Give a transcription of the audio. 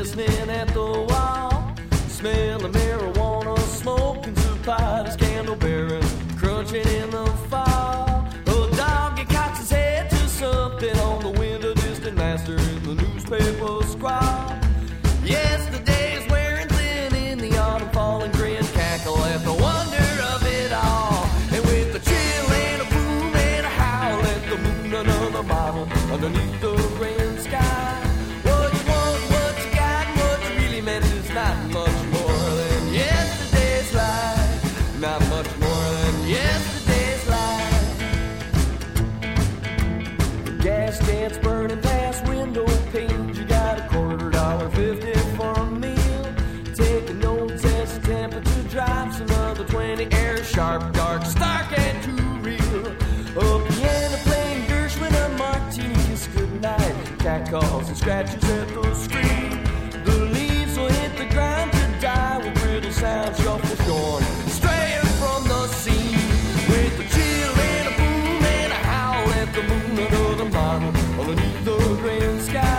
listening at the wall. Smell of marijuana, smoking supply, his candle bearing, crunching in the fall. A dog, he cocks his head to something on the window, distant master in the newspaper scrawl. Yesterday's wearing thin in the autumn, falling grin, cackle at the wonder of it all. And with the chill and a boom and a howl at the moon, another bottle underneath the grand sky. What you want, what you got, what you really meant is not much more than yesterday's life. Not much more than yesterday's life. The gas can's burning past window panes. You got $2.50 for a meal. Taking notes as the temperature drops. Another 20, air sharp, dark, stark, and too real. A piano playing Gershwin, a martini kiss goodnight. Cat calls and scratches at the screen. The leaves will hit the ground to die with brittle sounds, shuffle shorn, straying from the scene. With the chill and a boom and a howl at the moon, another bottle underneath the grand sky.